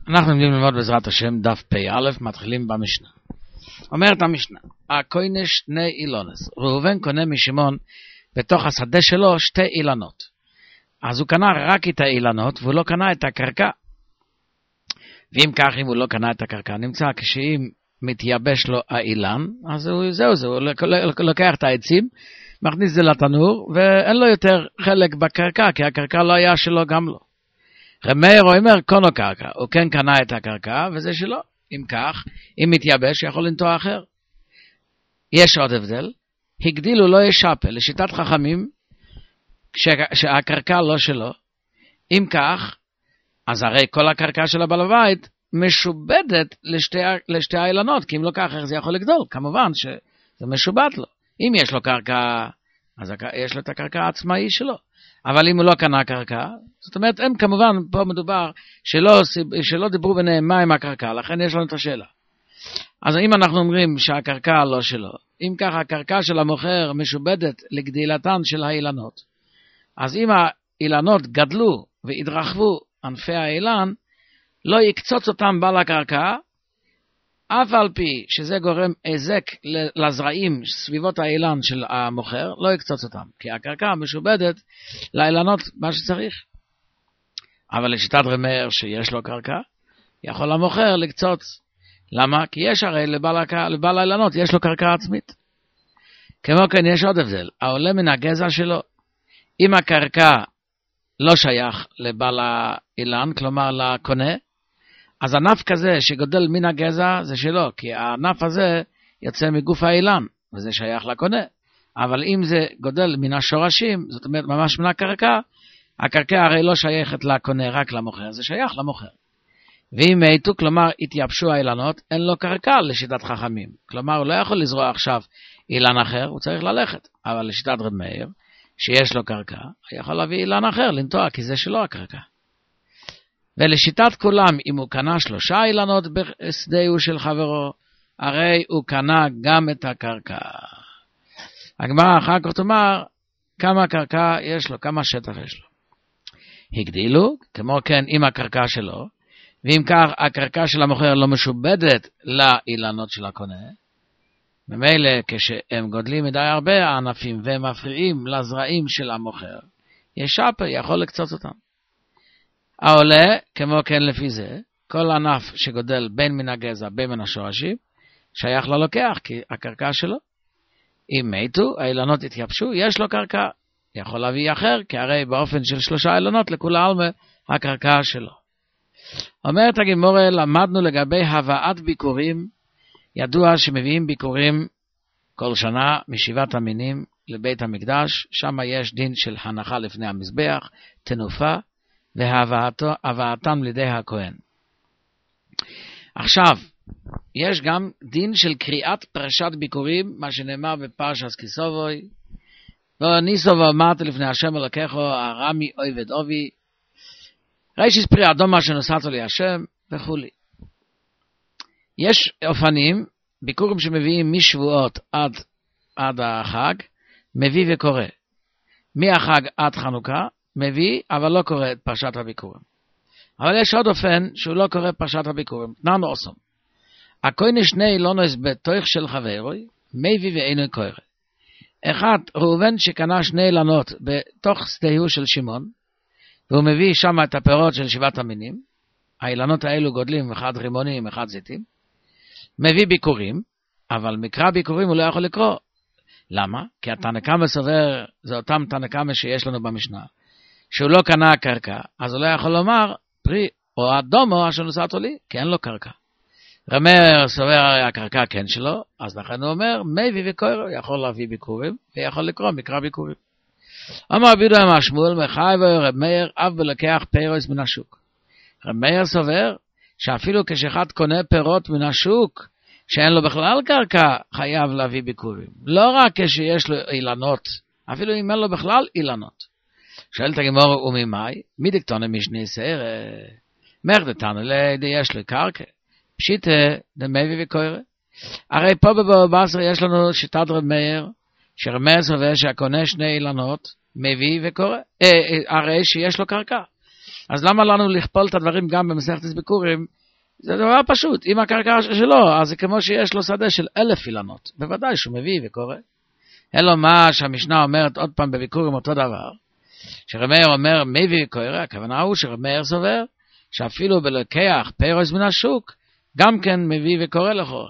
אנחנו עומדים ללמוד בעזרת השם דף פ"א, מתחילים במשנה. אומרת המשנה, הקונה שני אילונס. ראובן קונה משמעון בתוך השדה שלו שתי אילנות. אז הוא קנה רק את האילנות והוא לא קנה את הקרקע. ואם כך, אם הוא לא קנה את הקרקע, נמצא כשאם מתייבש לו האילן, אז הוא לוקח את העצים, מכניס זה לתנור, ואין לו יותר חלק בקרקע, כי הקרקע לא היה שלו גם לא. רמר אומר קונו קרקע, הוא כן קנה את הקרקע, וזה שלו. אם כך, אם מתייבש, יכול לנטוע אחר. יש עוד הבדל, הגדילו לא ישפה, לשיטת חכמים, שהקרקע לא שלו. אם כך, אז הרי כל הקרקע של הבעל הבית משובדת לשתי האילנות, כי אם לא כך, איך זה יכול לגדול? כמובן שזה משובד לו. אם יש לו קרקע, אז יש לו את הקרקע העצמאי שלו. אבל אם הוא לא קנה קרקע, זאת אומרת, הם כמובן, פה מדובר שלא דיברו ביניהם מה עם הקרקע, לכן יש לנו את השאלה. אז אם אנחנו אומרים שהקרקע לא שלו, אם ככה הקרקע של המוכר משובדת לגדילתן של האילנות, אז אם האילנות גדלו והתרחבו ענפי האילן, לא יקצוץ אותם בעל הקרקע, אף על פי שזה גורם הזק לזרעים סביבות האילן של המוכר, לא יקצוץ אותם, כי הקרקע משובדת לאילנות מה שצריך. אבל לשיטת רמר שיש לו קרקע, יכול המוכר לקצוץ. למה? כי יש הרי לבעל האילנות, יש לו קרקע עצמית. כמו כן יש עוד הבדל, העולה מן הגזע שלו, אם הקרקע לא שייך לבעל האילן, כלומר לקונה, אז ענף כזה שגודל מן הגזע זה שלו, כי הענף הזה יוצא מגוף האילן, וזה שייך לקונה. אבל אם זה גודל מן השורשים, זאת אומרת ממש מן הקרקע, הקרקע הרי לא שייכת לקונה, רק למוכר, זה שייך למוכר. ואם מתו, כלומר התייבשו האילנות, אין לו קרקע לשיטת חכמים. כלומר הוא לא יכול לזרוע עכשיו אילן אחר, הוא צריך ללכת. אבל לשיטת רב מאיר, שיש לו קרקע, הוא יכול להביא אילן אחר לנטוע, כי זה שלו הקרקע. ולשיטת כולם, אם הוא קנה 3 אילנות בשדהו של חברו, הרי הוא קנה גם את הקרקע. הגמרא אחר כך תאמר, כמה קרקע יש לו, כמה שטח יש לו. הגדילו, כמו כן עם הקרקע שלו, ואם כך הקרקע של המוכר לא משובדת לאילנות של הקונה, ממילא כשהם גודלים מדי הרבה הענפים והם מפריעים לזרעים של המוכר, ישפה, יכול לקצוץ אותם. העולה, כמו כן לפי זה, כל ענף שגודל בין מן הגזע, בין מן השורשים, שייך ללוקח, כי הקרקע שלו. אם מתו, האילנות התייבשו, יש לו קרקע, יכול להביא אחר, כי הרי באופן של 3 אילנות, לכול העלמה, הקרקע שלו. אומרת הגמרא, למדנו לגבי הבאת ביקורים, ידוע שמביאים ביקורים כל שנה משבעת המינים לבית המקדש, שם יש דין של הנחה לפני המזבח, תנופה, והבאתם לידי הכהן. עכשיו, יש גם דין של קריאת פרשת ביקורים, מה שנאמר בפרשת כי סובוי, וניסו ואמרת לפני השם אלוקיך, הרמי עובד אובי, ראשית פרי אדום מה שנוסעת לי השם, וכו'. יש אופנים, ביקורים שמביאים משבועות עד החג, מביא וקורא. מהחג עד חנוכה, מביא, אבל לא קורא את פרשת הביקורים. אבל יש עוד אופן שהוא לא קורא פרשת הביקורים. ננו עושים. הכהן שני אילונס בתוך של חברוי, מביא ואינו קורא. אחד, ראובן שקנה 2 אילנות בתוך שדהו של שמעון, והוא מביא שם את הפירות של 7 המינים. האילנות האלו גודלים, 1 רימונים, 1 זיתים. מביא ביקורים, אבל מקרא ביקורים הוא לא יכול לקרוא. למה? כי התנקמה סובר, זה אותם תנקמה שיש לנו במשנה. שהוא לא קנה קרקע, אז הוא לא יכול לומר פרי או אדומו אשר נוסעתו לי, כי אין לו קרקע. רמר סובר הקרקע כן שלו, אז לכן הוא אומר, מביא וקורא, יכול להביא ביקורים, ויכול לקרוא מקרא ביקורים. אמר רבי יהודה אמר שמואל, מחייב רב מאיר, אף בלוקח פירות מן השוק. רב מאיר סובר, שאפילו כשאחד קונה פירות מן השוק, שאין לו בכלל קרקע, חייב להביא ביקורים. לא רק כשיש לו אילנות, אפילו אם אין לו בכלל אילנות. שואלת הגמרא וממאי, מי דקטונה משני סער? מרדתנו לידי יש לו קרקע. פשיטה דמביא וקורא. הרי פה בבבא בסר יש לנו שיטת רב מאיר, שרב מאיר סובר שהקונה 2 אילנות, מביא וקורא. הרי שיש לו קרקע. אז למה לנו לכפול את הדברים גם במסכת ביקורים? זה דבר פשוט, אם הקרקע שלו, אז זה כמו שיש לו שדה של 1,000 אילנות, בוודאי שהוא מביא וקורא. אלא מה שהמשנה אומרת עוד פעם בביקורים אותו דבר, שרמר אומר מביא וקורא, הכוונה הוא שרמר סובר, שאפילו בלוקח פירוס מן השוק, גם כן מביא וקורא לכאורה.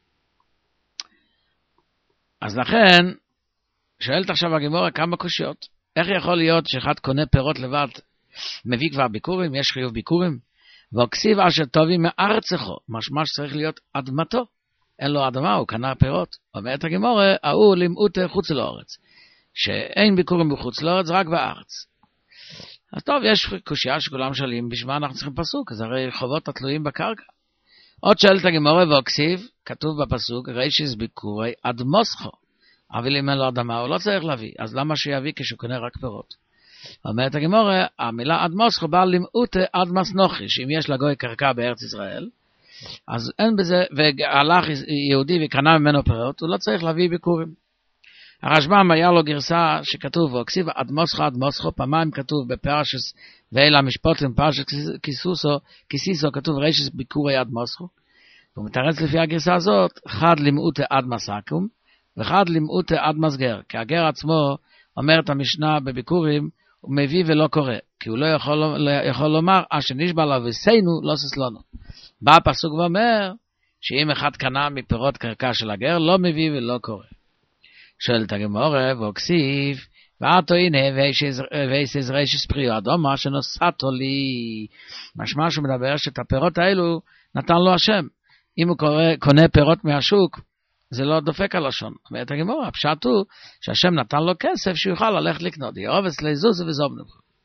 אז לכן, שואלת עכשיו הגמרא כמה קושיות, איך יכול להיות שאחד קונה פירות לבד, מביא כבר ביקורים, יש חיוב ביקורים, וכסיב אשר טובי מארצךו, משמע שצריך להיות אדמתו, אין לו אדמה, הוא קנה פירות. אומרת הגמרא, ההוא לימאות חוץ לארץ, שאין ביקורים בחוץ לארץ, רק בארץ. אז טוב, יש קושיה שכולם שואלים, בשביל מה אנחנו צריכים פסוק? אז הרי חובות התלויים בקרקע. עוד שואלת הגמרא, וכסיב, כתוב בפסוק, רישיס ביקורי אדמוסכו, אבל אם אין לו אדמה, הוא לא צריך להביא, אז למה שיביא כשהוא קונה רק פירות? אומרת הגמרא, המילה אדמוסכו באה לימאות אדמס נוחי, שאם יש לגוי קרקע בארץ ישראל, אז אין בזה, והלך יהודי וקנה ממנו פירות, הוא לא צריך להביא ביקורים. הרשב"ם היה לו גרסה שכתוב, וכסיב אדמוסכו, פעמיים כתוב בפרשס ואלה המשפוטים, פרשס כיסיסו, כתוב רישיס ביקורי אדמוסכו, והוא מתרץ לפי הגרסה הזאת, אחד לימאות אדמס אקום, ואחד לימאות אדמס גר, כי הגר עצמו, אומרת המשנה בביקורים, הוא מביא ולא קורא, כי הוא לא יכול לומר, שנשבע לו וסיינו לא ססלונו. בא הפסוק ואומר, שאם אחד קנה מפירות קרקע של הגר, לא מביא ולא קורא. שואלת הגמרא, וכסיב, ואתו הנה, וייסז רישיס פריו אדומה, שנוסעתו לי, משמע שהוא מדבר שאת הפירות האלו נתן לו השם. אם הוא קונה פירות מהשוק, זה לא דופק על לשון. ואת הגמרא, הפשט הוא שהשם נתן לו כסף שיוכל ללכת לקנות. יאובס לזוז וזובנו.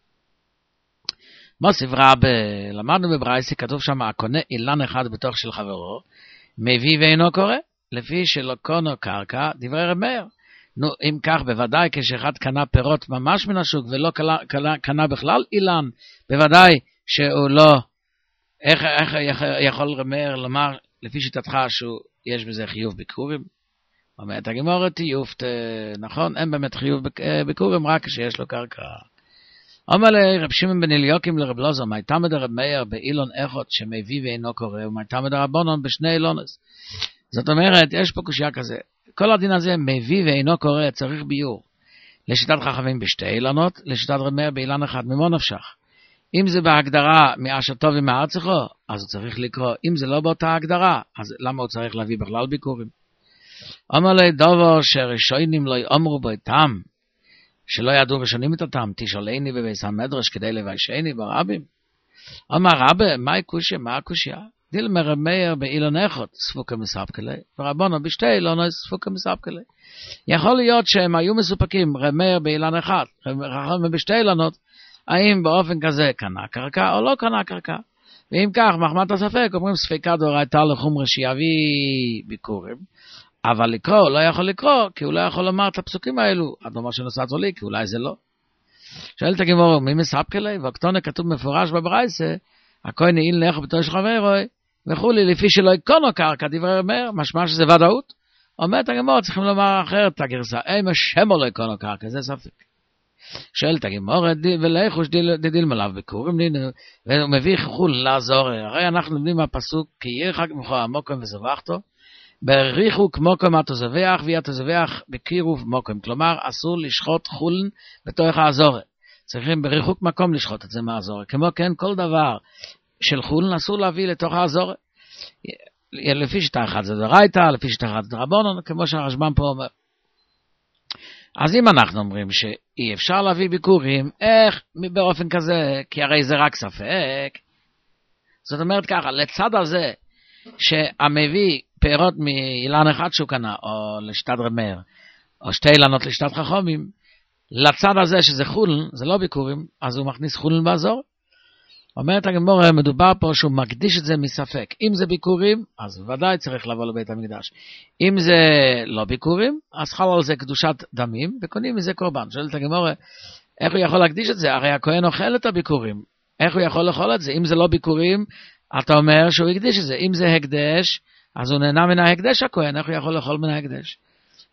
מוסיף רב, למדנו בברייסי, כתוב שם, הקונה אילן אחד בתוך של חברו, מביא ואינו קורא, לפי שלא קונו קרקע, דברי רב מאיר. נו, אם כך, בוודאי כשאחד קנה פירות ממש מן השוק, ולא קנה בכלל אילן, בוודאי שהוא לא, איך יכול רב מאיר לומר, לפי שיטתך שיש בזה חיוב ביקורים? אומרת הגמרא, תיופת, נכון, אין באמת חיוב ביקורים, רק כשיש לו קרקע. אומר לי, רב שמעון בן אליוקים לרב לוזו, מי תמד רב מאיר באילון אחד שמביא ואינו קורא, ומי תמד רבונון בשני אילונס. זאת אומרת, יש פה קושיה כזה, כל הדין הזה מביא ואינו קורא, צריך ביור. לשיטת חכמים בשתי אילונות, לשיטת רב מאיר באילן אחד, ממו נפשך. אם זה בהגדרה מאשר טוב ומארצךו, אז הוא צריך לקרוא. אם זה לא באותה הגדרה, אז למה הוא צריך להביא בכלל ביקורים? אומר לי, דובר שראשונים לא יאמרו בו טעם, שלא ידעו ראשונים את הטעם, תשאלני בביס המדרש כדי לביישני ברבים. אומר רבי, מה הקושיה? מה הקושיה? דילמה רב מאיר באילון אחד, ספוקה מספקלי, ורבונו בשתי אילונות, ספוקה מספקלי. יכול להיות שהם היו מסופקים, רב מאיר באילון אחד, רב בשתי אילונות, האם באופן כזה קנה קרקע או לא קנה קרקע. ואם כך, מחמת הספק, אומרים ספיקה דאורייתא לחומרא שיביא ביקורים, אבל לקרוא, לא יכול לקרוא, כי הוא לא יכול לומר את הפסוקים האלו, עד לומר שנוסעתו לי, כי אולי זה לא. שואלת הגמרא, מי מספקלי? והכתונה כתוב מפורש בברייסה, הכהן העיל נאכל בתור של חברוי, וכולי, לפי שלא יקונו קרקע, דברי רב מאיר, משמע שזה ודאות. אומרת הגמרא, צריכים לומר אחרת את הגרסה, אם השם לא יקונו קרקע, זה ספק. שואלת הגמרא, ולאיכוש דדיל מלאו ביקורים, והוא מביא חול לעזור, הרי אנחנו לומדים מהפסוק, כי ירחק ממך המוקם וזבחתו, בריחוק מוקם התזבח, והתזבח בקירוב מוקם, כלומר אסור לשחוט חולן בתוך העזור, צריכים בריחוק מקום לשחוט את זה מהעזור, כמו כן כל דבר של חולן אסור להביא לתוך העזור, לפי שיטה אחת זה דרייתא, לפי שיטה אחת זה רבונון, כמו שהרשב"ם פה אומר. אז אם אנחנו אומרים שאי אפשר להביא ביקורים, איך באופן כזה, כי הרי זה רק ספק, זאת אומרת ככה, לצד הזה שהמביא פירות מאילן אחד שהוא קנה, או לשיטת רב מאיר, או שתי אילנות לשיטת חכמים, לצד הזה שזה חולן, זה לא ביקורים, אז הוא מכניס חולן באזור. אומרת הגמרא, מדובר פה שהוא מקדיש את זה מספק. אם זה ביקורים, אז ודאי צריך לבוא לבית המקדש. אם זה לא ביקורים, אז חל על זה קדושת דמים, וקונים מזה קורבן. שואלת הגמרא, איך הוא יכול להקדיש את זה? הרי הכהן אוכל את הביקורים. איך הוא יכול לאכול את זה? אם זה לא ביקורים, אתה אומר שהוא הקדיש את זה. אם זה הקדש, אז הוא נהנה מן ההקדש הכהן, איך הוא יכול לאכול מן ההקדש?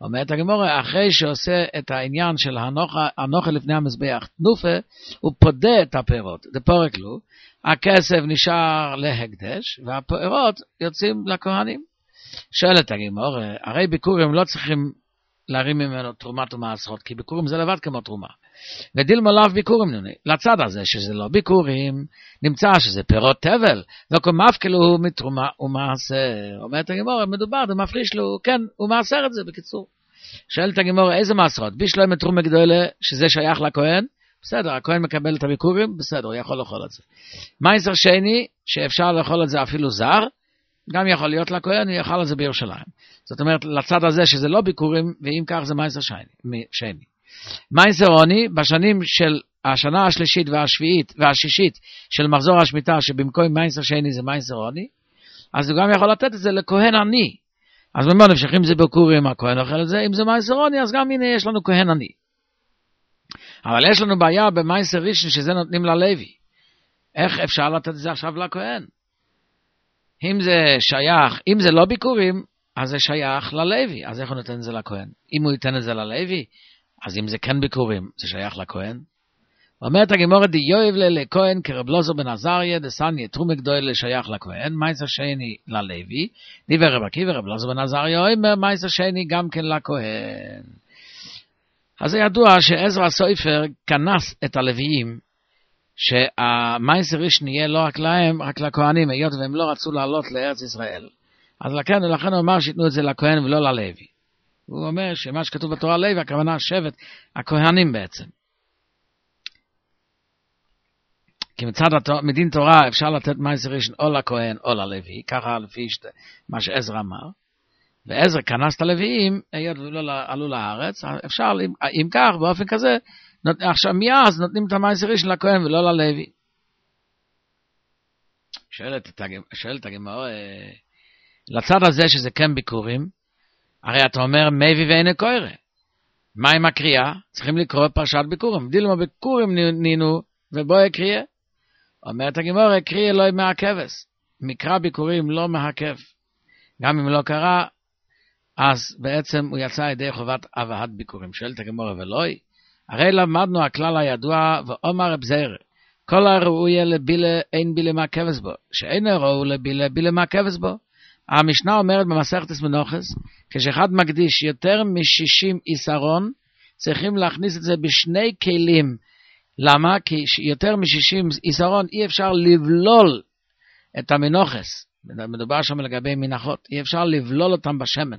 אומרת הגמרא, אחרי שעושה את העניין של הנוכל לפני המזבח תנופה, הוא פודה את הפירות, זה פורק לו, הכסף נשאר להקדש, והפירות יוצאים לכהנים. שואלת הגמרא, הרי ביקורים לא צריכים להרים ממנו תרומת ומעשרות, כי ביקורים זה לבד כמו תרומה. ודילמה לאו ביקורים, לצד הזה שזה לא ביקורים, נמצא שזה פירות תבל, וכל מפקלו הוא מתרומה ומעשר. אומרת הגמרא, מדובר, זה מפריש לו, כן, הוא מעשר את זה בקיצור. שואלת הגמרא, איזה מעשרות? בישלו עם תרומה גדולה, שזה שייך לכהן, בסדר, הכהן מקבל את הביקורים, בסדר, הוא יכול לאכול את זה. מעשר שני, שאפשר לאכול את זה אפילו זר, גם יכול להיות לכהן, הוא יאכל את זה בירושלים. זאת אומרת, לצד הזה שזה לא ביקורים, ואם כך זה מעשר שני. מעשר עוני, בשנים של השנה השלישית והשביעית והשישית של מחזור השמיטה, שבמקום מעשר שני זה מעשר עוני, אז הוא גם יכול לתת את זה לכהן עני. אז במה נפשך, אם זה ביקורים, הכהן אוכל את זה, אם זה מעשר עוני, אז גם הנה יש לנו כהן עני. אבל יש לנו בעיה במעשר ראשון, שזה נותנים ללוי. איך אפשר לתת את זה עכשיו לכהן? אם זה שייך, אם זה לא ביקורים, אז זה שייך ללוי. אז איך הוא נותן את זה לכהן? אם הוא ייתן את זה ללוי, אז אם זה כן ביקורים, זה שייך לכהן. אומרת הגמרא, דיוב לכהן כרב אלעזר בן עזריה, דסניה תרומה גדולה שייך לכהן, מעשר שני ללוי, דיבר רב עקיבא רב אלעזר בן עזריה, אומר מעשר שני גם כן לכהן. אז זה ידוע שעזרא הסופר כנס את הלוויים, שהמעשר ראשון יהיה לא רק להם, רק לכהנים, היות והם לא רצו לעלות לארץ ישראל. אז לכן הוא אמר שיתנו את זה לכהן ולא ללוי. הוא אומר שמה שכתוב בתורה לוי, הכוונה שבט, הכהנים בעצם. כי מצד מדין תורה אפשר לתת מעשר ראשון או לכהן או ללוי, ככה לפי מה שעזרא אמר. ועזרא כנס את הלוויים, היות ולא עלו לארץ, אפשר, אם כך, באופן כזה, עכשיו מאז נותנים את המעשר ראשון לכהן ולא ללוי. שואלת הגמרא, לצד הזה שזה כן ביקורים, הרי אתה אומר מביא ואין קורא. מה עם הקריאה? צריכים לקרוא פרשת ביקורים. דילמה ביקורים נינו ובוא יקריא. אומרת הגמרא, קריא לא מעכבס. מקרא ביקורים לא מעכב. גם אם לא קרא, אז בעצם הוא יצא ידי חובת הבאת ביקורים. שואלת הגמרא ולוי. הרי למדנו הכלל הידוע ואומר רב זירא, כל הראוי לבילה אין בילה מעכבס בו, שאין הראוי לבילה בילה מעכבס בו. המשנה אומרת במסכת מנוחס, כשאחד מקדיש יותר מ-60 איסרון, צריכים להכניס את זה בשני כלים. למה? כי יותר מ-60 איסרון אי אפשר לבלול את המנוחס. מדובר שם לגבי מנחות, אי אפשר לבלול אותם בשמן.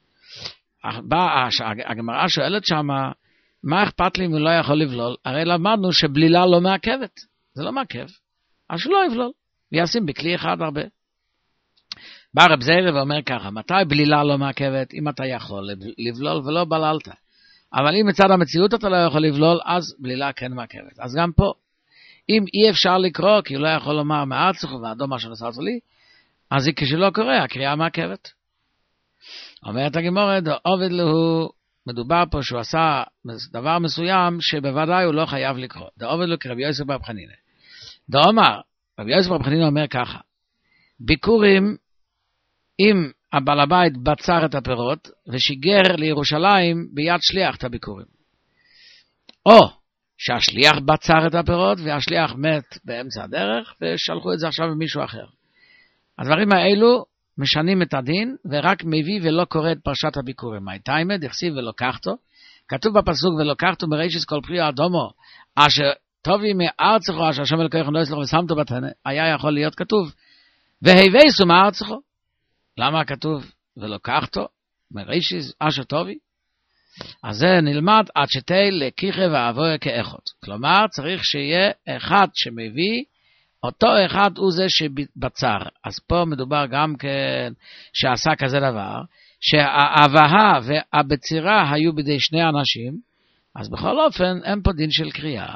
הגמרא שואלת שם, מה אכפת לי אם הוא לא יכול לבלול? הרי למדנו שבלילה לא מעכבת. זה לא מעכב. אז שלא יבלול. וישים בכלי אחד הרבה. בא רב זירא ואומר ככה, מתי בלילה לא מעכבת? אם אתה יכול לבלול ולא בללת. אבל אם מצד המציאות אתה לא יכול לבלול, אז בלילה כן מעכבת. אז גם פה, אם אי אפשר לקרוא, כי הוא לא יכול לומר מעצוך ואדום מה שנוסעת לי, אז כשלא קורא, הקריאה מעכבת. אומרת הגמרא, עובד לו, מדובר פה שהוא עשה דבר מסוים שבוודאי הוא לא חייב לקרוא. עובד לו כרבי יוסף בר חנינא. דאמר, רבי יוסף בר חנינא אומר ככה, ביקורים, אם הבעל הבית בצר את הפירות ושיגר לירושלים ביד שליח את הביקורים. או שהשליח בצר את הפירות והשליח מת באמצע הדרך ושלחו את זה עכשיו למישהו אחר. הדברים האלו משנים את הדין ורק מביא ולא קורא את פרשת הביקורים. מהתיימא דכסיב ולוקחתו, כתוב בפסוק ולוקחתו מרישס כל פרי אדומו אשר טובי מארצךו אשר השם אלוקיך לא יסלח ושמתו בתנא, היה יכול להיות כתוב והבייסו מארצךו. למה כתוב ולוקחתו מרישיס אשר טובי? אז זה נלמד עד שתי לקיחה ואבוה כאחד. כלומר צריך שיהיה אחד שמביא, אותו אחד הוא זה שבצר. אז פה מדובר גם כן שעשה כזה דבר, שהאבהה והבצירה היו בידי שני אנשים, אז בכל אופן אין פה דין של קריאה.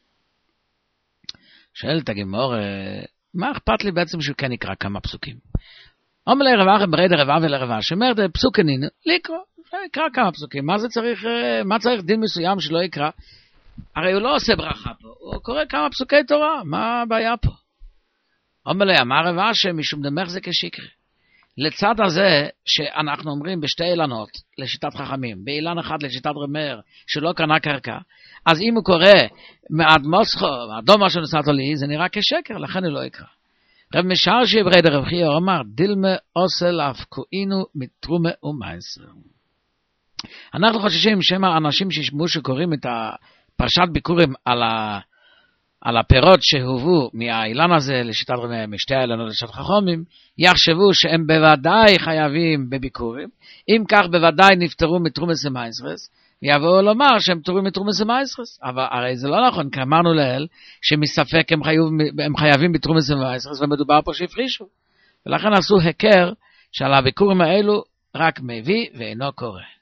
שואלת הגמרא, מה אכפת לי בעצם שהוא כן יקרא כמה פסוקים? אומר לרבה ברד הרבה ולרבה, שאומרת פסוק הנין, לקרוא, יקרא כמה פסוקים, מה צריך דין מסוים שלא יקרא? הרי הוא לא עושה ברכה פה, הוא קורא כמה פסוקי תורה, מה הבעיה פה? אומר לה, אמר רבה שמשום דמך זה כשיקרה. לצד הזה שאנחנו אומרים בשתי אילנות לשיטת חכמים, באילן אחד לשיטת רמר שלא קנה קרקע, אז אם הוא קורא מעד מוסכו, אדומה שנוסעתו לי, זה נראה כשקר, לכן הוא לא יקרא. רב משרשי ברד רב חייא אומר, דילמה עושה להפקוינו מתרומה ומעשר. אנחנו חוששים שמה אנשים שישמעו שקוראים את פרשת ביקורים על הפירות שהובאו מהאילן הזה לשיטת רמר, משתי האילנות לשיטת חכמים, יחשבו שהם בוודאי חייבים בביקורים, אם כך בוודאי נפטרו מתרומס ומעשרס, ויבואו לומר שהם פטורים מתרומס ומעשרס, אבל הרי זה לא נכון, כי אמרנו לאל שמספק הם חייבים בתרומס ומעשרס, ומדובר פה שהפרישו, ולכן עשו הכר שעל הביקורים האלו רק מביא ואינו קורא.